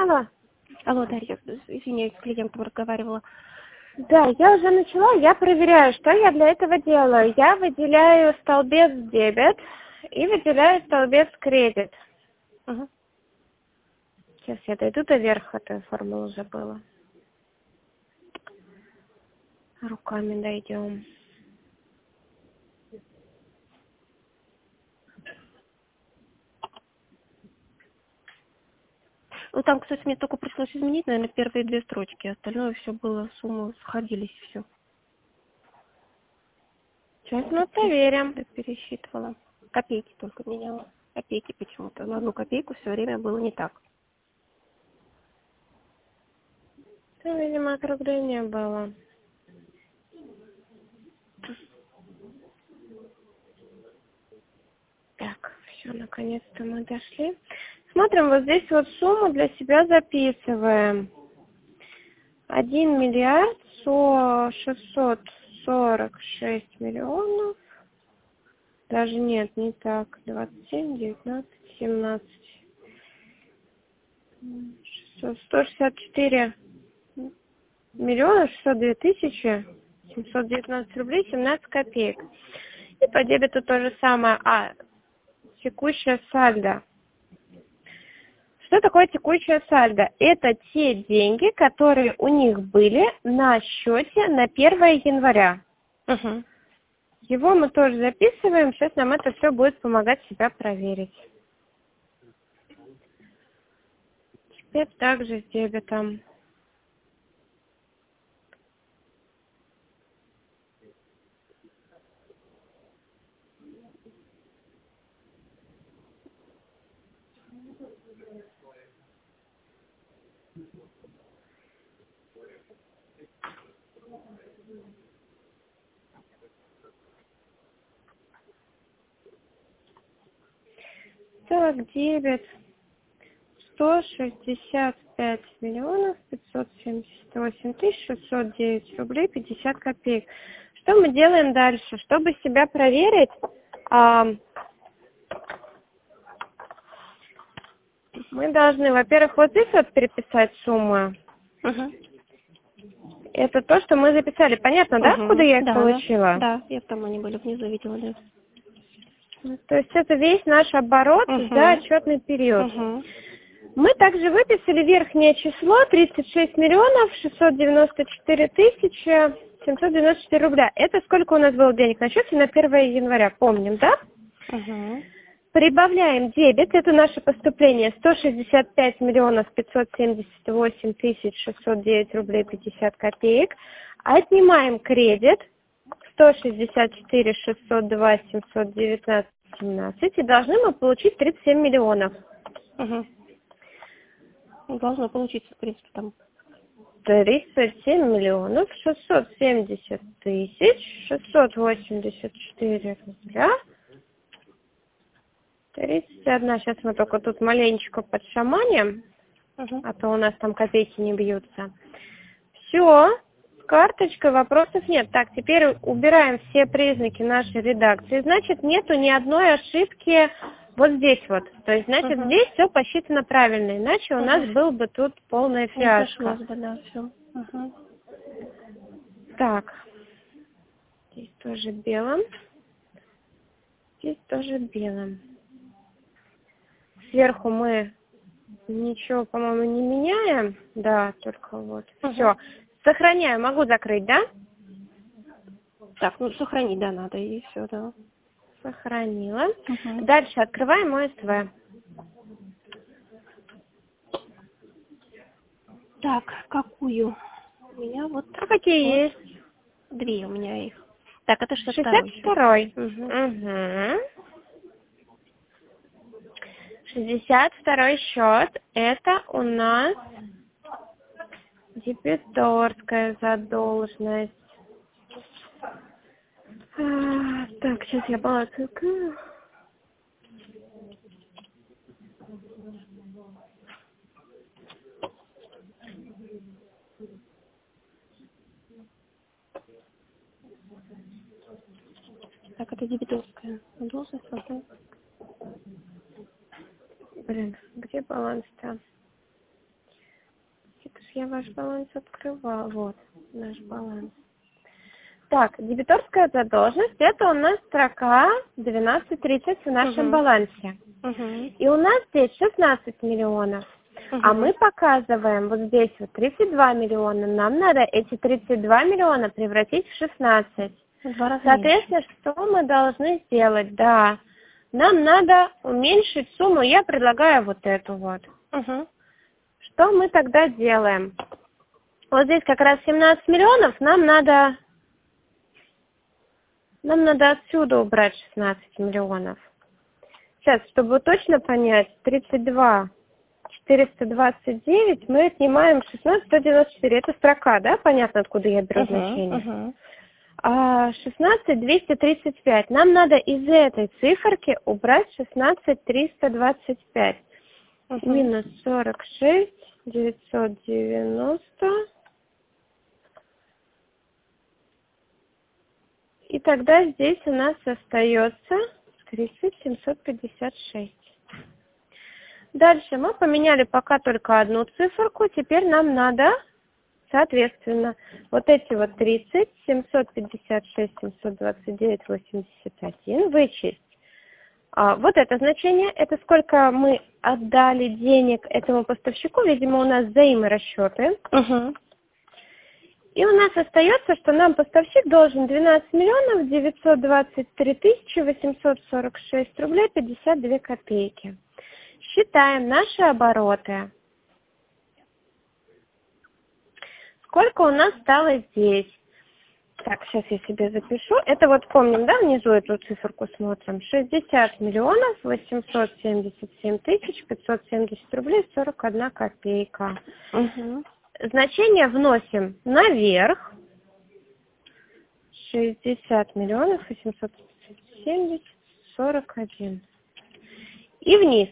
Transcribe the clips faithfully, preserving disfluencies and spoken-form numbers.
Алло. Алло, Дарья, извини, я с клиентом разговаривала. Да, я уже начала, я проверяю, что я для этого делаю. Я выделяю столбец дебет и выделяю столбец кредит. Угу. Сейчас я дойду до верха, эту формулу забыла. Руками дойдем. Ну, там, кстати, мне только пришлось изменить, наверное, первые две строчки. Остальное все было, суммы сходились, все. Сейчас мы проверим. Я пересчитывала. Копейки только меняла. Копейки почему-то. На одну копейку все время было не так. Там, видимо, округление было. Так, все, наконец-то мы дошли. Смотрим, вот здесь вот сумму для себя записываем. Один миллиард шестьсот сорок шесть миллионов. Даже нет, не так. двадцать семь, девятнадцать, семнадцать. сто шестьдесят четыре миллиона шестьсот две тысячи семьсот девятнадцать рублей семнадцать копеек. И по дебету то же самое. А, текущее сальдо. Что такое текущее сальдо? Это те деньги, которые у них были на счете на первое января. Угу. Его мы тоже записываем. Сейчас нам это все будет помогать себя проверить. Теперь также с дебетом. Так, дебет. сто шестьдесят пять миллионов пятьсот семьдесят восемь тысяч шестьсот девять рублей пятьдесят копеек. Что мы делаем дальше? Чтобы себя проверить, а, мы должны, во-первых, вот здесь вот переписать сумму. Угу. Это то, что мы записали. Понятно, да, Угу. откуда я их Да, получила? да, я там они были внизу, видела, да. То есть это весь наш оборот Угу. за отчетный период. Угу. Мы также выписали верхнее число тридцать шесть миллионов шестьсот девяносто четыре тысячи семьсот девяносто четыре рубля. Это сколько у нас было денег на счете на первое января, помним, да? Угу. Прибавляем дебет, это наше поступление, сто шестьдесят пять миллионов пятьсот семьдесят восемь тысяч шестьсот девять рублей пятьдесят копеек. Отнимаем кредит, сто шестьдесят четыре шестьсот два семьсот девятнадцать семнадцать, и должны мы получить тридцать семь миллионов. Угу. Должно получиться, в принципе, там. тридцать семь миллионов шестьсот семьдесят тысяч шестьсот восемьдесят четыре рубля. тридцать один. Сейчас мы только тут маленечко подшаманим, Угу. а то у нас там копейки не бьются. Все, с карточкой вопросов нет. Так, теперь убираем все признаки нашей редакции. Значит, нету ни одной ошибки вот здесь вот. То есть, значит, Угу. здесь все посчитано правильно. Иначе у Угу. нас был бы тут полная Не фиаско. сошлось бы, да, все. Угу. Так, здесь тоже белым. Здесь тоже белым. Сверху мы ничего, по-моему, не меняем. Да, только вот. Угу. Все. Сохраняю. Могу закрыть, да? Так, ну сохранить, да, надо, и все, да. Сохранила. Угу. Дальше открываем о эс вэ. Так, какую? У меня вот, А какие вот есть? две у меня их. Так, это шестьдесят шестьдесят второй счет. второй. Угу. Угу. шестьдесят второй счет. Это у нас дебиторская задолженность. А, так, сейчас я баланс открою. Так, это дебиторская задолженность. Блин, где баланс-то? я ваш баланс открывала. Вот, наш баланс. Так, дебиторская задолженность, это у нас строка двенадцать тридцать в нашем Угу. балансе. Угу. И у нас здесь шестнадцать миллионов. Угу. А мы показываем вот здесь вот тридцать два миллиона. Нам надо эти тридцать два миллиона превратить в шестнадцать. Два раза Соответственно, меньше. что мы должны сделать? Да, нам надо уменьшить сумму. Я предлагаю вот эту вот. Угу. Что мы тогда делаем? Вот здесь как раз семнадцать миллионов. Нам надо, нам надо отсюда убрать шестнадцать миллионов. Сейчас, чтобы точно понять, тридцать два четыреста двадцать девять мы отнимаем шестнадцать сто девяносто четыре. Это строка, да? Понятно, откуда я беру Угу. значение. Угу. А шестнадцать двести тридцать пять. Нам надо из этой циферки убрать шестнадцать триста двадцать пять. Угу. Минус сорок шесть девятьсот девяносто. И тогда здесь у нас остается тридцать семьсот пятьдесят шесть. Дальше мы поменяли пока только одну циферку. Теперь нам надо, соответственно, вот эти вот тридцать, семьсот пятьдесят шесть, семьсот двадцать девять, восемьдесят один вычесть. А, вот это значение, это сколько мы отдали денег этому поставщику. Видимо, у нас взаиморасчеты. Угу. И у нас остается, что нам поставщик должен двенадцать миллионов девятьсот двадцать три тысячи восемьсот сорок шесть рублей пятьдесят две копейки. Считаем наши обороты. Сколько у нас стало здесь? Так, сейчас я себе запишу. Это вот помним, да, внизу эту циферку смотрим. шестьдесят миллионов восемьсот семьдесят семь тысяч пятьсот семьдесят рублей сорок одна копейка. Угу. Значение вносим наверх. шестьдесят миллионов восемьсот семьдесят сорок один. И вниз.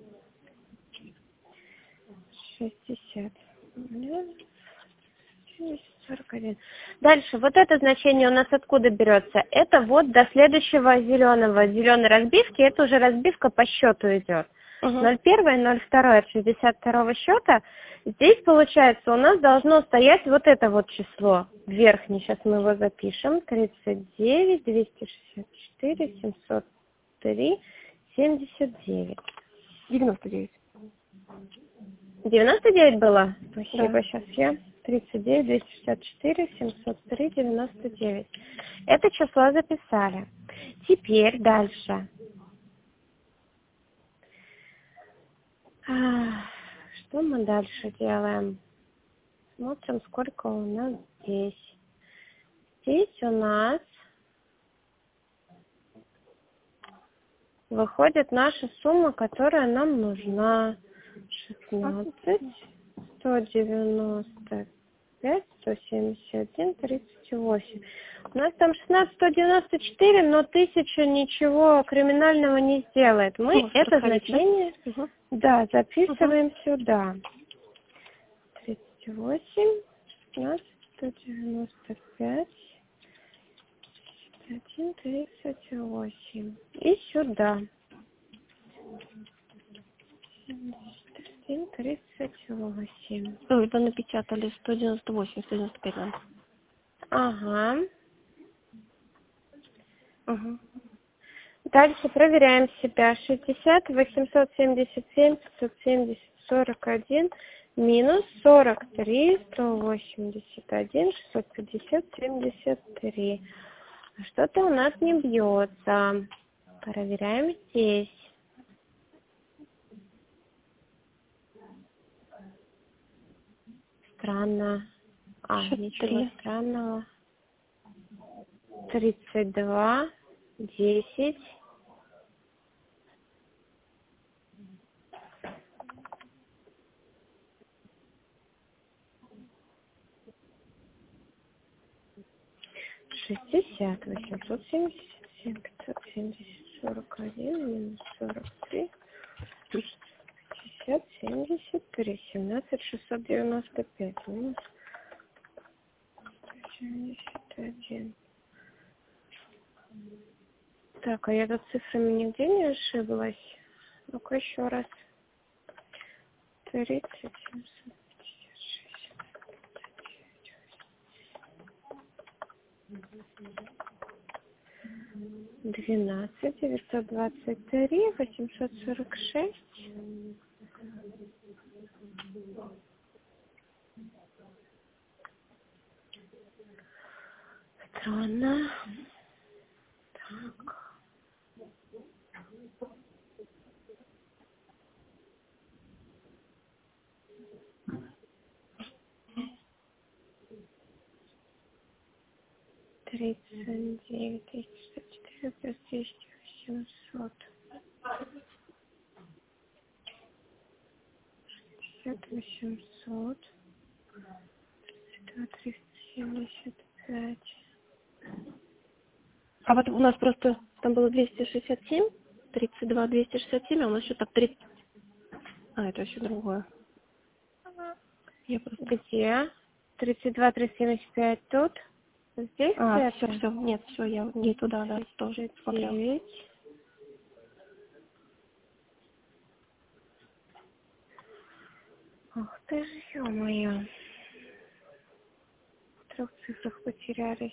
шестьдесят миллионов сорок один. Дальше, вот это значение у нас откуда берется? Это вот до следующего зеленого, зеленой разбивки, это уже разбивка по счету идет. Угу. ноль один, ноль два от шестьдесят второго счета. Здесь, получается, у нас должно стоять вот это вот число. Верхний, сейчас мы его запишем. тридцать девять, двести шестьдесят четыре, семьсот три, семьдесят девять. девяносто девять. девяносто девять было? Спасибо, Да. сейчас я. тридцать девять, двести шестьдесят четыре, семьсот три, девяносто девять. Это число записали. Теперь дальше. Что мы дальше делаем? Смотрим, сколько у нас здесь. Здесь у нас выходит наша сумма, которая нам нужна. шестнадцать, сто девяносто пять, сто семьдесят один, тридцать восемь. У нас там шестнадцать сто девяносто четыре, но тысяча ничего криминального не сделает. Мы Ну, это проходить, значение, да? Угу. да, записываем угу. сюда. тридцать восемь, шестнадцать, сто девяносто пять, один, тридцать восемь. И сюда. тридцать восемь. Ой, это напечатали сто девяносто восемь, сто девяносто пять надо. Ага. Угу. Дальше проверяем себя. шестьдесят, восемьсот семьдесят семь, пятьсот семьдесят, сорок один, минус сорок три, сто восемьдесят один, шестьсот пятьдесят, семьдесят три. Что-то у нас не бьется. Проверяем здесь. Странно. А, ничего странного. тридцать два, десять. шестьдесят, восемьсот семьдесят семь, пятьсот семьдесят, сорок один, минус сорок три, шестьдесят, семьдесят три, семнадцать, шестьсот девяносто пять, минус семьдесят один. Так, а я тут цифрами нигде не ошиблась. Ну-ка еще раз. тридцать, семьсот пятьдесят шесть. двенадцать девятьсот двадцать три восемьсот сорок шесть. Странно. Так. тридцать девять тысяч четыре плюс десять восемьсот. шестьдесят восемьсот. тридцать два триста семьдесят пять. А вот у нас просто там было двести шестьдесят семь, тридцать два двести шестьдесят семь, а у нас еще так тридцать. А, это еще другое. Я просто... Где? тридцать два триста семьдесят пять тут. Здесь А, это? все, все, нет, все, я не туда, да, тоже смотрела. Ах ты ж, ё-моё. В трех цифрах потерялись.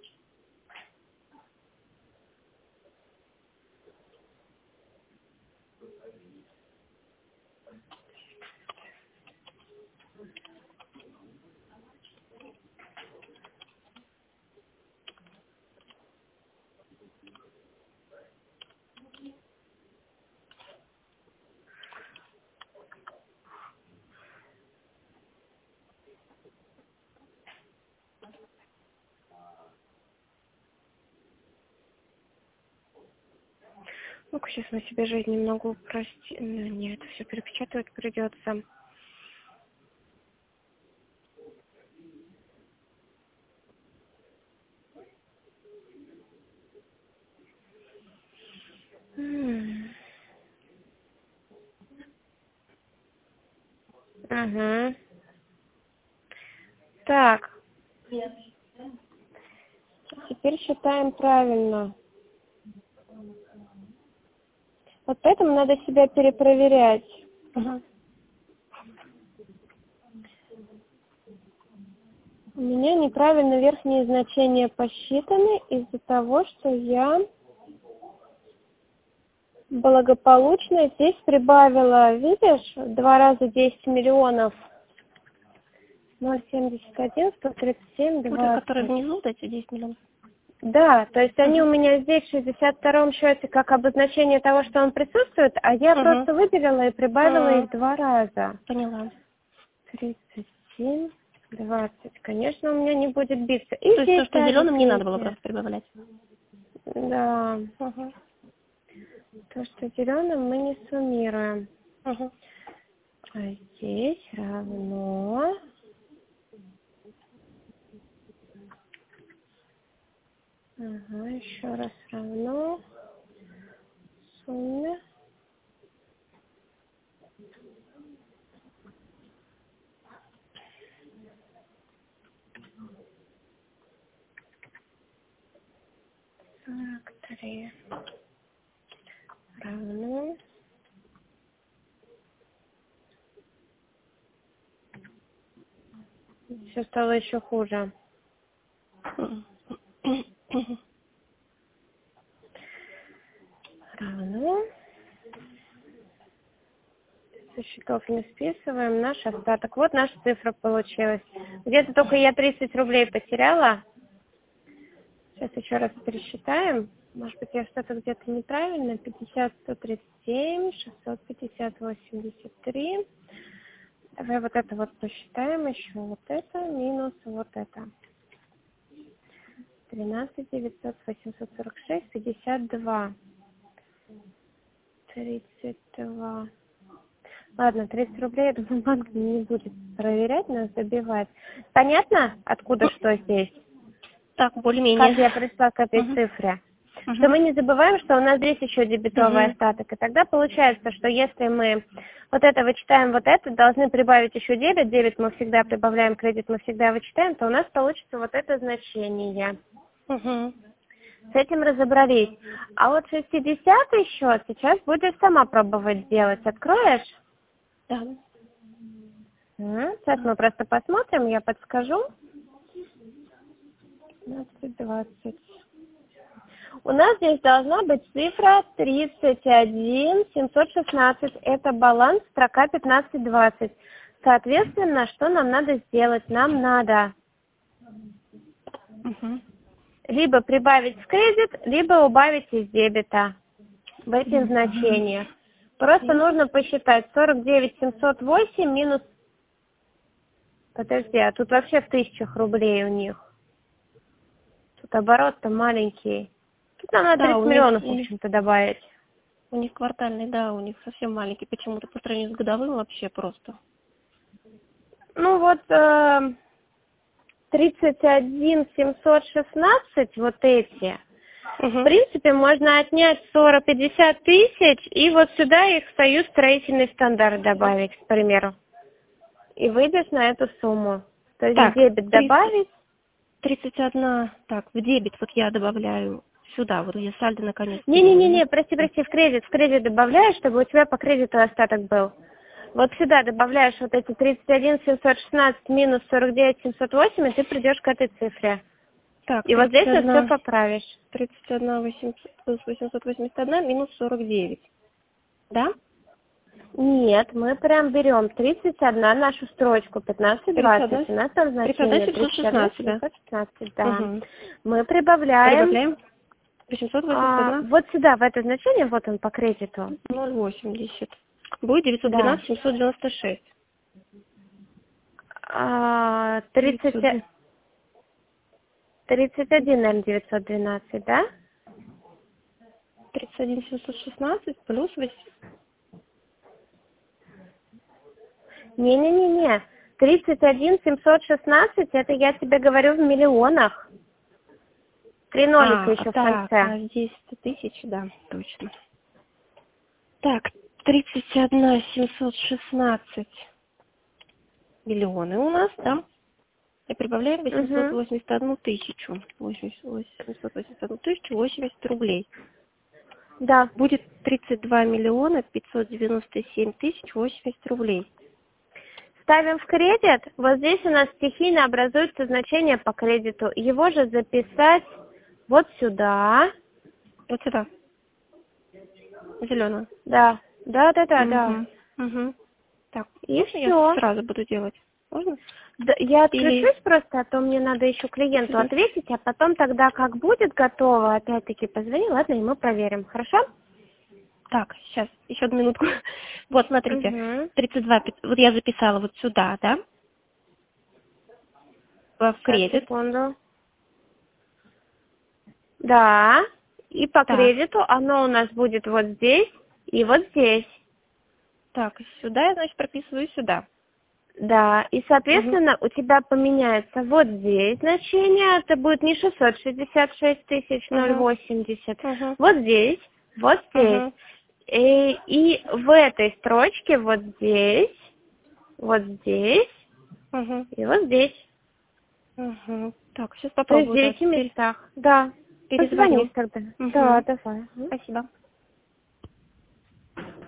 Ну-ка, сейчас мы себе жизнь немного упростим. Ну, нет, все перепечатывать придется. М. Ага. Так. Теперь считаем правильно. Вот поэтому надо себя перепроверять. Ага. У меня неправильно верхние значения посчитаны из-за того, что я благополучно здесь прибавила, видишь, два раза десять миллионов. ноль семьдесят один сто тридцать семь Вот двадцать. которые внизу, вот эти десять миллионов. Да, то есть они Угу. у меня здесь в шестьдесят втором счете как обозначение того, что он присутствует, а я Угу. просто выделила и прибавила Угу. их два раза. Поняла. тридцать семь двадцать. Конечно, у меня не будет биться. И То есть здесь то, что зеленым, не надо было третье. просто прибавлять. Да. Угу. То, что зеленым мы не суммируем. Угу. А здесь равно... Ага, еще раз равно сумме. сорок три равно... Все стало еще хуже. Равно... Со счетов не списываем наш остаток. Вот наша цифра получилась. Где-то только я тридцать рублей потеряла. Сейчас еще раз пересчитаем. Может быть, я что-то где-то неправильно. пятьдесят сто тридцать семь шестьсот пятьдесят восемьдесят три. Давай вот это вот посчитаем еще. Вот это минус вот это. тринадцать девятьсот восемьсот сорок шесть пятьдесят два. тридцать два. Ладно, тридцать рублей, я думаю, банк не будет проверять, нас забивать. Понятно, откуда что здесь? Так, более-менее. Как я пришла к этой Угу. цифре? Угу. Что мы не забываем, что у нас здесь еще дебетовый Угу. остаток. И тогда получается, что если мы вот это вычитаем, вот это, должны прибавить еще дебет. Дебет мы всегда прибавляем, кредит мы всегда вычитаем, то у нас получится вот это значение. Угу. С этим разобрались. А вот шестидесятый счет сейчас будешь сама пробовать делать. Откроешь? Да. Сейчас мы просто посмотрим, я подскажу. пятнадцать двадцать. У нас здесь должна быть цифра тридцать один семьсот шестнадцать. Это баланс, строка пятнадцать двадцать. Соответственно, что нам надо сделать? Нам надо Угу. либо прибавить в кредит, либо убавить из дебета в этих значениях. Просто нужно посчитать сорок девять семьсот восемь минус... Подожди, а тут вообще в тысячах рублей у них. Тут оборот-то маленький. Тут нам надо Да, тридцать у них миллионов, в и- общем-то, добавить. У них квартальный, да, у них совсем маленький. Почему-то по сравнению с годовым вообще просто. Ну вот э, тридцать один семьсот шестнадцать, вот эти, Угу. в принципе, можно отнять сорок пятьдесят тысяч и вот сюда их в союз строительный стандарт добавить, к примеру. И выйдешь на эту сумму. То есть Так, дебет тридцать добавить. тридцать один, так, в дебет вот я добавляю сюда, вот я сальдо наконец. Не-не-не, прости, прости, в кредит, в кредит добавляешь, чтобы у тебя по кредиту остаток был. Вот сюда добавляешь вот эти тридцать один семьсот шестнадцать минус сорок девять семьсот восемь, и ты придешь к этой цифре. Так, И вот здесь вот все тридцать один поправишь. тридцать один восемьсот плюс восемьсот восемьдесят один минус сорок девять. Да? Нет, мы прям берем тридцать один нашу строчку, пятнадцать двадцать, у нас там значение тридцать один семьсот шестнадцать, да? семьсот шестнадцать, да. Угу. Мы прибавляем, Прибавляем восемьсот а, восемьдесят один вот сюда, в это значение, вот он по кредиту. ноль восемьдесят. Будет девятьсот двенадцать семьсот девяносто шесть. А, тридцать, девятьсот. тридцать один, наверное, девятьсот двенадцать, да? тридцать один семьсот шестнадцать плюс восемь. Не-не-не-не, тридцать один семьсот шестнадцать, это я тебе говорю в миллионах. Три нолика А, еще в так, конце. а здесь сто тысяч, да, точно. Так, тридцать один семьсот шестнадцать миллионы у нас, да? И прибавляем восемьсот восемьдесят одну тысячу. восемьсот восемьдесят одну тысячу восемьдесят рублей. Да. Будет тридцать два миллиона пятьсот девяносто семь тысяч восемьдесят рублей. Ставим в кредит. Вот здесь у нас стихийно образуется значение по кредиту. Его же записать вот сюда. Вот сюда. Зеленую. Да. Да, да, да, Угу. да. Угу. Так, И можно все. я сразу буду делать? Можно? Да, я Или- отключусь просто, а то мне надо еще клиенту Сюда. ответить, а потом тогда, как будет готово, опять-таки позвони, ладно, и мы проверим. Хорошо? Так, сейчас, еще одну минутку. Вот, смотрите, Угу. тридцать два, пи- вот я записала вот сюда, да? В Сейчас, кредит. секунду. Да. И по Так. кредиту оно у нас будет вот здесь и вот здесь. Так, сюда я, значит, прописываю сюда. Да, и, соответственно, у тебя поменяется вот здесь значение, это будет не шестьсот шестьдесят шесть тысяч ноль восемьдесят, Мгм. вот здесь, вот здесь. Мгм. И, и в этой строчке вот здесь, вот здесь Мгм. и вот здесь. Мгм. Так, сейчас То есть в попробую. да, девяти теперь местах. Да. перезвоню. Позвони тогда. Мгм. Да, давай. Мгм. Спасибо.